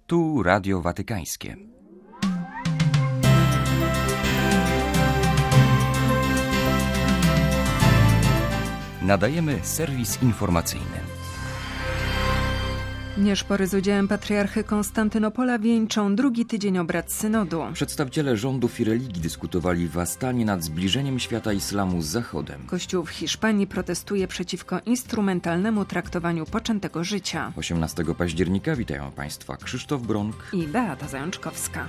Tu Radio Watykańskie. Nadajemy serwis informacyjny. Nieszpory z udziałem patriarchy Konstantynopola wieńczą drugi tydzień obrad synodu. Przedstawiciele rządów i religii dyskutowali w Astanie nad zbliżeniem świata islamu z Zachodem. Kościół w Hiszpanii protestuje przeciwko instrumentalnemu traktowaniu poczętego życia. 18 października witają Państwa Krzysztof Bronk i Beata Zajączkowska.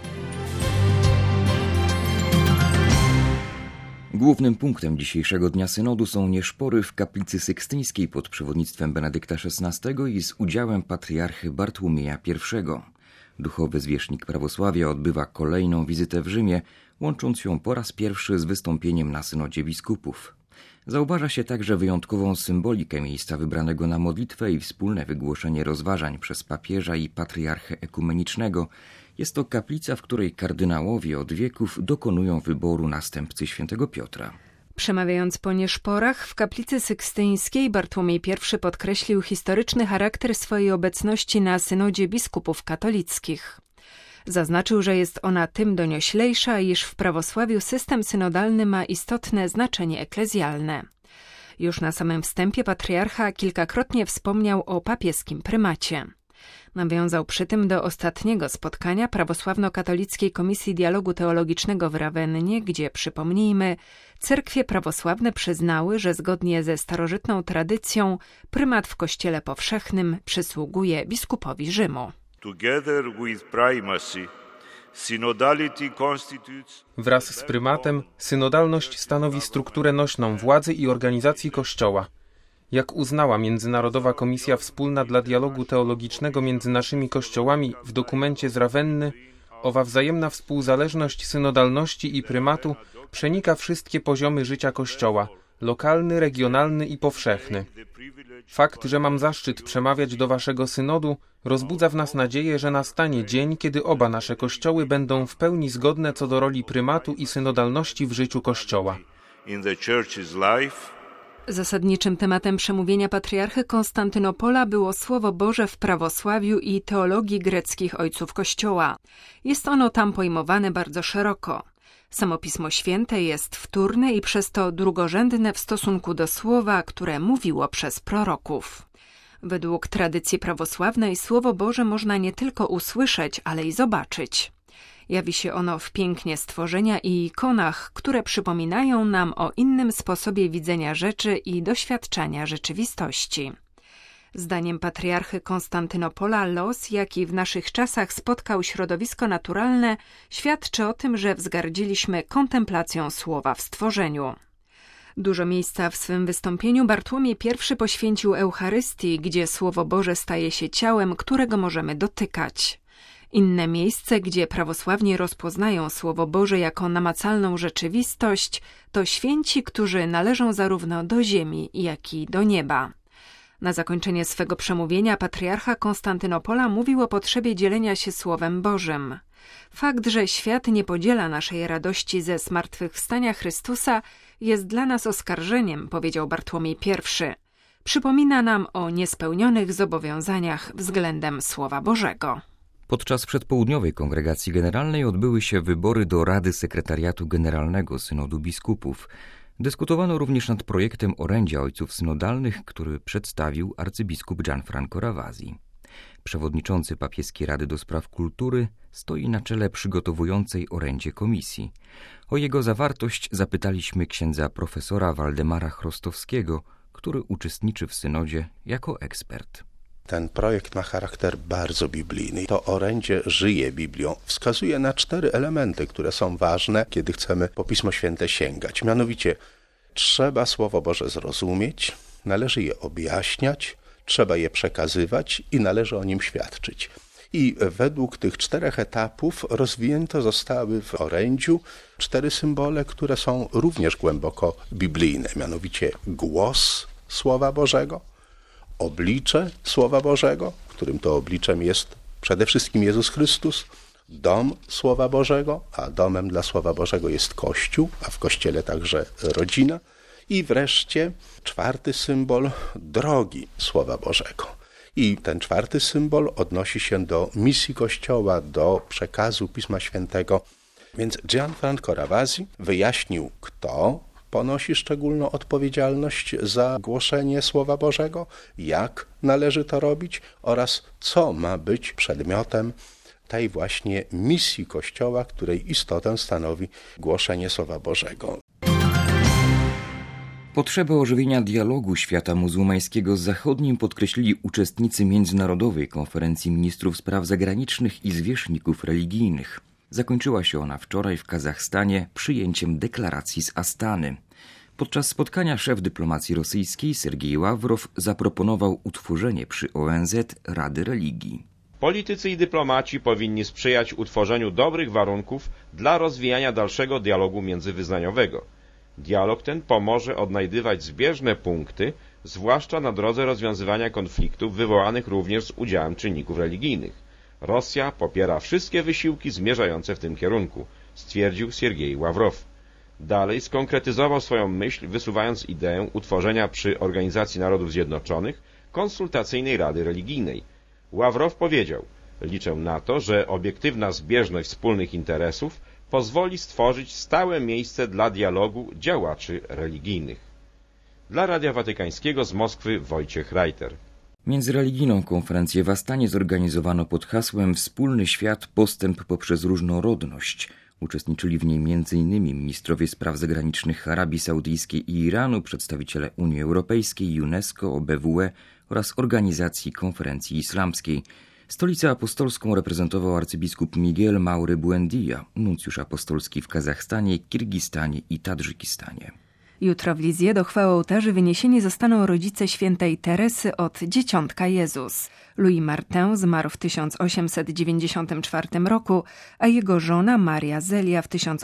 Głównym punktem dzisiejszego dnia synodu są nieszpory w kaplicy sykstyńskiej pod przewodnictwem Benedykta XVI i z udziałem patriarchy Bartłomieja I. Duchowy zwierzchnik prawosławia odbywa kolejną wizytę w Rzymie, łącząc ją po raz pierwszy z wystąpieniem na synodzie biskupów. Zauważa się także wyjątkową symbolikę miejsca wybranego na modlitwę i wspólne wygłoszenie rozważań przez papieża i patriarchę ekumenicznego. Jest to kaplica, w której kardynałowie od wieków dokonują wyboru następcy świętego Piotra. Przemawiając po nieszporach, w kaplicy sykstyńskiej Bartłomiej I podkreślił historyczny charakter swojej obecności na synodzie biskupów katolickich. Zaznaczył, że jest ona tym donioślejsza, iż w prawosławiu system synodalny ma istotne znaczenie eklezjalne. Już na samym wstępie patriarcha kilkakrotnie wspomniał o papieskim prymacie. Nawiązał przy tym do ostatniego spotkania Prawosławno-Katolickiej Komisji Dialogu Teologicznego w Rawennie, gdzie, przypomnijmy, cerkwie prawosławne przyznały, że zgodnie ze starożytną tradycją prymat w Kościele powszechnym przysługuje biskupowi Rzymu. Wraz z prymatem synodalność stanowi strukturę nośną władzy i organizacji Kościoła. Jak uznała Międzynarodowa Komisja Wspólna dla Dialogu Teologicznego między naszymi kościołami w dokumencie z Rawenny, owa wzajemna współzależność synodalności i prymatu przenika wszystkie poziomy życia Kościoła, lokalny, regionalny i powszechny. Fakt, że mam zaszczyt przemawiać do waszego synodu, rozbudza w nas nadzieję, że nastanie dzień, kiedy oba nasze kościoły będą w pełni zgodne co do roli prymatu i synodalności w życiu Kościoła. Zasadniczym tematem przemówienia patriarchy Konstantynopola było Słowo Boże w prawosławiu i teologii greckich ojców Kościoła. Jest ono tam pojmowane bardzo szeroko. Samo Pismo Święte jest wtórne i przez to drugorzędne w stosunku do słowa, które mówiło przez proroków. Według tradycji prawosławnej Słowo Boże można nie tylko usłyszeć, ale i zobaczyć. Jawi się ono w pięknie stworzenia i ikonach, które przypominają nam o innym sposobie widzenia rzeczy i doświadczania rzeczywistości. Zdaniem patriarchy Konstantynopola los, jaki w naszych czasach spotkał środowisko naturalne, świadczy o tym, że wzgardziliśmy kontemplacją słowa w stworzeniu. Dużo miejsca w swym wystąpieniu Bartłomiej I poświęcił Eucharystii, gdzie Słowo Boże staje się ciałem, którego możemy dotykać. Inne miejsce, gdzie prawosławni rozpoznają Słowo Boże jako namacalną rzeczywistość, to święci, którzy należą zarówno do ziemi, jak i do nieba. Na zakończenie swego przemówienia patriarcha Konstantynopola mówił o potrzebie dzielenia się Słowem Bożym. Fakt, że świat nie podziela naszej radości ze zmartwychwstania Chrystusa, jest dla nas oskarżeniem, powiedział Bartłomiej I. Przypomina nam o niespełnionych zobowiązaniach względem Słowa Bożego. Podczas przedpołudniowej kongregacji generalnej odbyły się wybory do Rady Sekretariatu Generalnego Synodu Biskupów. Dyskutowano również nad projektem orędzia ojców synodalnych, który przedstawił arcybiskup Gianfranco Ravasi. Przewodniczący papieskiej Rady do Spraw Kultury stoi na czele przygotowującej orędzie komisji. O jego zawartość zapytaliśmy księdza profesora Waldemara Chrostowskiego, który uczestniczy w synodzie jako ekspert. Ten projekt ma charakter bardzo biblijny. To orędzie żyje Biblią. Wskazuje na 4 elementy, które są ważne, kiedy chcemy po Pismo Święte sięgać. Mianowicie trzeba Słowo Boże zrozumieć, należy je objaśniać, trzeba je przekazywać i należy o nim świadczyć. I według tych 4 etapów rozwinięte zostały w orędziu 4 symbole, które są również głęboko biblijne. Mianowicie głos Słowa Bożego, oblicze Słowa Bożego, którym to obliczem jest przede wszystkim Jezus Chrystus, dom Słowa Bożego, a domem dla Słowa Bożego jest Kościół, a w Kościele także rodzina. I wreszcie 4 symbol drogi Słowa Bożego. I ten czwarty symbol odnosi się do misji Kościoła, do przekazu Pisma Świętego. Więc Gianfranco Ravasi wyjaśnił, kto ponosi szczególną odpowiedzialność za głoszenie Słowa Bożego, jak należy to robić oraz co ma być przedmiotem tej właśnie misji Kościoła, której istotę stanowi głoszenie Słowa Bożego. Potrzebę ożywienia dialogu świata muzułmańskiego z zachodnim podkreślili uczestnicy Międzynarodowej Konferencji Ministrów Spraw Zagranicznych i Zwierzchników Religijnych. Zakończyła się ona wczoraj w Kazachstanie przyjęciem deklaracji z Astany. Podczas spotkania szef dyplomacji rosyjskiej Sergiej Ławrow zaproponował utworzenie przy ONZ Rady Religii. Politycy i dyplomaci powinni sprzyjać utworzeniu dobrych warunków dla rozwijania dalszego dialogu międzywyznaniowego. Dialog ten pomoże odnajdywać zbieżne punkty, zwłaszcza na drodze rozwiązywania konfliktów wywołanych również z udziałem czynników religijnych. Rosja popiera wszystkie wysiłki zmierzające w tym kierunku, stwierdził Sergiej Ławrow. Dalej skonkretyzował swoją myśl, wysuwając ideę utworzenia przy Organizacji Narodów Zjednoczonych konsultacyjnej Rady Religijnej. Ławrow powiedział: liczę na to, że obiektywna zbieżność wspólnych interesów pozwoli stworzyć stałe miejsce dla dialogu działaczy religijnych. Dla Radia Watykańskiego z Moskwy Wojciech Reiter. Międzyreligijną konferencję w Astanie zorganizowano pod hasłem Wspólny świat, postęp poprzez różnorodność. Uczestniczyli w niej m.in. ministrowie spraw zagranicznych Arabii Saudyjskiej i Iranu, przedstawiciele Unii Europejskiej, UNESCO, OBWE oraz Organizacji Konferencji Islamskiej. Stolicę apostolską reprezentował arcybiskup Miguel Maury Buendia, nuncjusz apostolski w Kazachstanie, Kirgistanie i Tadżykistanie. Jutro w Lizję do chwały ołtarzy wyniesieni zostaną rodzice świętej Teresy od Dzieciątka Jezus. Louis Martin zmarł w 1894 roku, a jego żona Maria Zelia w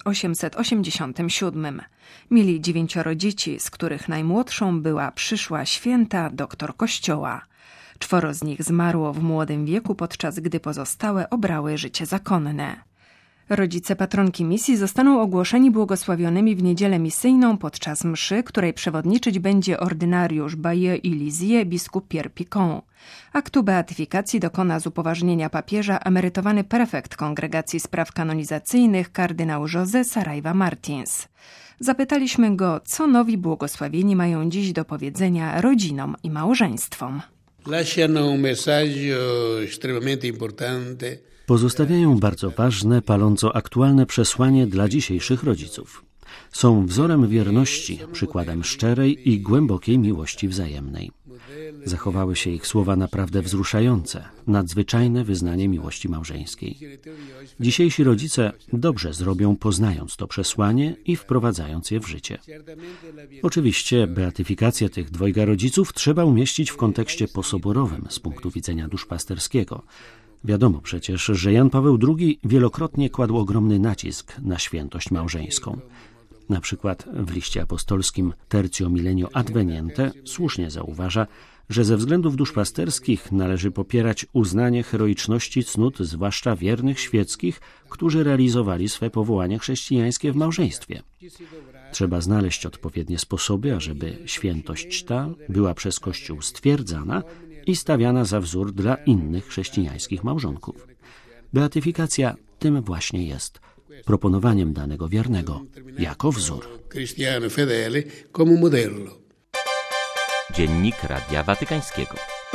1887. Mieli 9 dzieci, z których najmłodszą była przyszła święta doktor Kościoła. 4 z nich zmarło w młodym wieku, podczas gdy pozostałe obrały życie zakonne. Rodzice patronki misji zostaną ogłoszeni błogosławionymi w niedzielę misyjną podczas mszy, której przewodniczyć będzie ordynariusz Bayeux i Lisieux biskup Pierre Picon. Aktu beatyfikacji dokona z upoważnienia papieża emerytowany prefekt Kongregacji Spraw Kanonizacyjnych kardynał José Saraiva Martins. Zapytaliśmy go, co nowi błogosławieni mają dziś do powiedzenia rodzinom i małżeństwom. Pozostawiają bardzo ważne, paląco aktualne przesłanie dla dzisiejszych rodziców. Są wzorem wierności, przykładem szczerej i głębokiej miłości wzajemnej. Zachowały się ich słowa naprawdę wzruszające, nadzwyczajne wyznanie miłości małżeńskiej. Dzisiejsi rodzice dobrze zrobią, poznając to przesłanie i wprowadzając je w życie. Oczywiście beatyfikację tych 2 rodziców trzeba umieścić w kontekście posoborowym z punktu widzenia duszpasterskiego. Wiadomo przecież, że Jan Paweł II wielokrotnie kładł ogromny nacisk na świętość małżeńską. Na przykład w liście apostolskim Tertio Millennio Adveniente słusznie zauważa, że ze względów duszpasterskich należy popierać uznanie heroiczności cnót, zwłaszcza wiernych świeckich, którzy realizowali swe powołania chrześcijańskie w małżeństwie. Trzeba znaleźć odpowiednie sposoby, ażeby świętość ta była przez Kościół stwierdzana i stawiana za wzór dla innych chrześcijańskich małżonków. Beatyfikacja tym właśnie jest, proponowaniem danego wiernego jako wzór. Dziennik Radia Watykańskiego.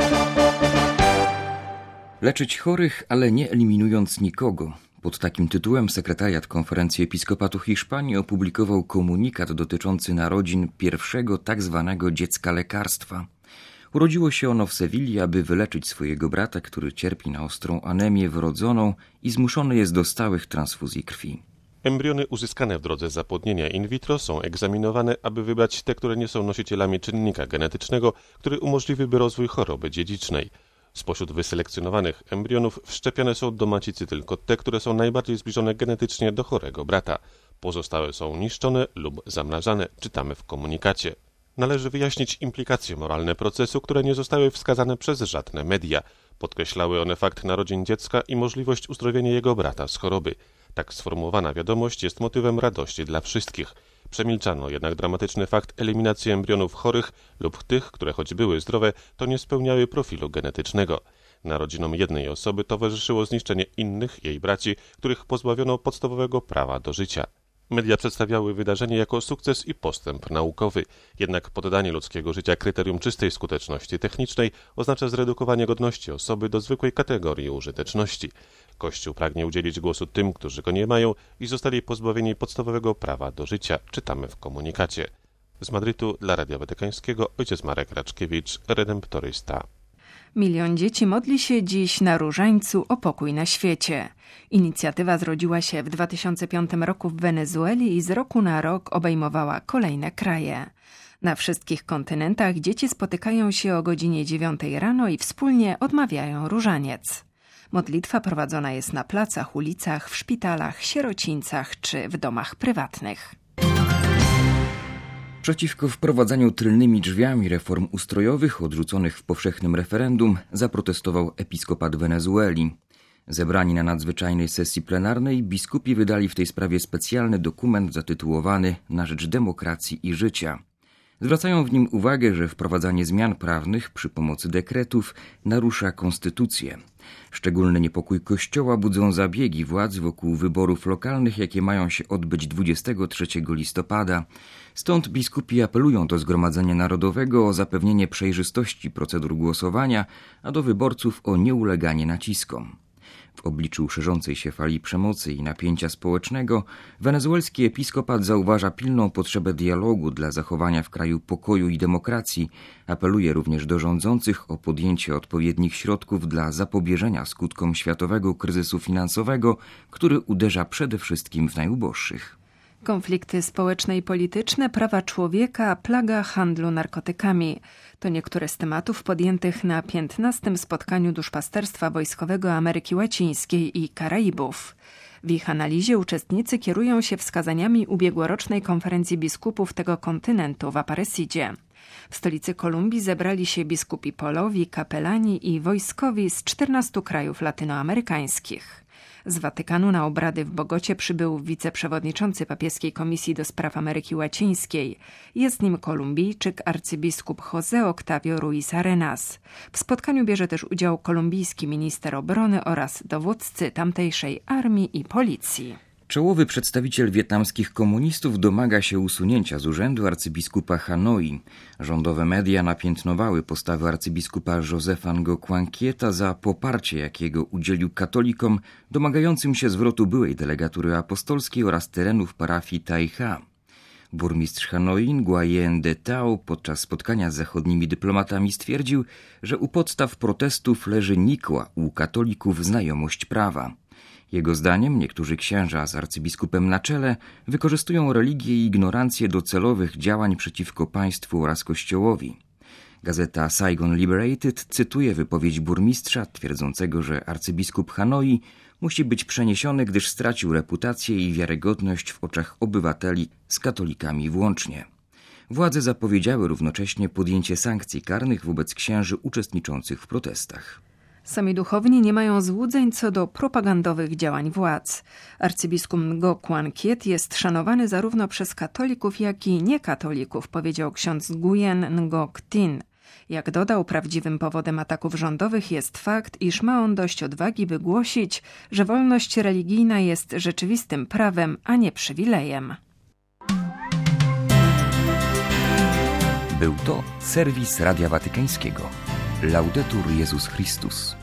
Leczyć chorych, ale nie eliminując nikogo. Pod takim tytułem sekretariat Konferencji Episkopatu Hiszpanii opublikował komunikat dotyczący narodzin pierwszego tak zwanego dziecka lekarstwa. Urodziło się ono w Sewilli, aby wyleczyć swojego brata, który cierpi na ostrą anemię wrodzoną i zmuszony jest do stałych transfuzji krwi. Embriony uzyskane w drodze zapłodnienia in vitro są egzaminowane, aby wybrać te, które nie są nosicielami czynnika genetycznego, który umożliwiłby rozwój choroby dziedzicznej. Spośród wyselekcjonowanych embrionów wszczepione są do macicy tylko te, które są najbardziej zbliżone genetycznie do chorego brata. Pozostałe są niszczone lub zamrażane, czytamy w komunikacie. Należy wyjaśnić implikacje moralne procesu, które nie zostały wskazane przez żadne media. Podkreślały one fakt narodzin dziecka i możliwość uzdrowienia jego brata z choroby. Tak sformułowana wiadomość jest motywem radości dla wszystkich. Przemilczano jednak dramatyczny fakt eliminacji embrionów chorych lub tych, które choć były zdrowe, to nie spełniały profilu genetycznego. Narodzinom jednej osoby towarzyszyło zniszczenie innych jej braci, których pozbawiono podstawowego prawa do życia. Media przedstawiały wydarzenie jako sukces i postęp naukowy. Jednak poddanie ludzkiego życia kryterium czystej skuteczności technicznej oznacza zredukowanie godności osoby do zwykłej kategorii użyteczności. Kościół pragnie udzielić głosu tym, którzy go nie mają i zostali pozbawieni podstawowego prawa do życia, czytamy w komunikacie. Z Madrytu dla Radia Watykańskiego ojciec Marek Raczkiewicz, redemptorysta. 1 000 000 dzieci modli się dziś na różańcu o pokój na świecie. Inicjatywa zrodziła się w 2005 roku w Wenezueli i z roku na rok obejmowała kolejne kraje. Na wszystkich kontynentach dzieci spotykają się o godzinie 9 rano i wspólnie odmawiają różaniec. Modlitwa prowadzona jest na placach, ulicach, w szpitalach, sierocińcach czy w domach prywatnych. Przeciwko wprowadzaniu tylnymi drzwiami reform ustrojowych odrzuconych w powszechnym referendum zaprotestował episkopat Wenezueli. Zebrani na nadzwyczajnej sesji plenarnej biskupi wydali w tej sprawie specjalny dokument zatytułowany „Na rzecz demokracji i życia”. Zwracają w nim uwagę, że wprowadzanie zmian prawnych przy pomocy dekretów narusza konstytucję. Szczególny niepokój Kościoła budzą zabiegi władzy wokół wyborów lokalnych, jakie mają się odbyć 23 listopada. Stąd biskupi apelują do Zgromadzenia Narodowego o zapewnienie przejrzystości procedur głosowania, a do wyborców o nieuleganie naciskom. W obliczu szerzącej się fali przemocy i napięcia społecznego wenezuelski episkopat zauważa pilną potrzebę dialogu dla zachowania w kraju pokoju i demokracji. Apeluje również do rządzących o podjęcie odpowiednich środków dla zapobieżenia skutkom światowego kryzysu finansowego, który uderza przede wszystkim w najuboższych. Konflikty społeczne i polityczne, prawa człowieka, plaga handlu narkotykami. To niektóre z tematów podjętych na 15. spotkaniu Duszpasterstwa Wojskowego Ameryki Łacińskiej i Karaibów. W ich analizie uczestnicy kierują się wskazaniami ubiegłorocznej konferencji biskupów tego kontynentu w Aparecidzie. W stolicy Kolumbii zebrali się biskupi polowi, kapelani i wojskowi z 14 krajów latynoamerykańskich. Z Watykanu na obrady w Bogocie przybył wiceprzewodniczący papieskiej Komisji do Spraw Ameryki Łacińskiej. Jest nim Kolumbijczyk arcybiskup José Octavio Ruiz Arenas. W spotkaniu bierze też udział kolumbijski minister obrony oraz dowódcy tamtejszej armii i policji. Czołowy przedstawiciel wietnamskich komunistów domaga się usunięcia z urzędu arcybiskupa Hanoi. Rządowe media napiętnowały postawę arcybiskupa Josepha Ngo Quang Kieta za poparcie, jakiego udzielił katolikom domagającym się zwrotu byłej delegatury apostolskiej oraz terenów parafii Tai Ha. Burmistrz Hanoi Nguyen De Tao podczas spotkania z zachodnimi dyplomatami stwierdził, że u podstaw protestów leży nikła u katolików znajomość prawa. Jego zdaniem niektórzy księża z arcybiskupem na czele wykorzystują religię i ignorancję do celowych działań przeciwko państwu oraz kościołowi. Gazeta Saigon Liberated cytuje wypowiedź burmistrza twierdzącego, że arcybiskup Hanoi musi być przeniesiony, gdyż stracił reputację i wiarygodność w oczach obywateli z katolikami włącznie. Władze zapowiedziały równocześnie podjęcie sankcji karnych wobec księży uczestniczących w protestach. Sami duchowni nie mają złudzeń co do propagandowych działań władz. Arcybiskup Ngo Quang Kiet jest szanowany zarówno przez katolików, jak i niekatolików, powiedział ksiądz Nguyen Ngo Tin. Jak dodał, prawdziwym powodem ataków rządowych jest fakt, iż ma on dość odwagi, by głosić, że wolność religijna jest rzeczywistym prawem, a nie przywilejem. Był to serwis Radia Watykańskiego. Laudetur Jezus Chrystus.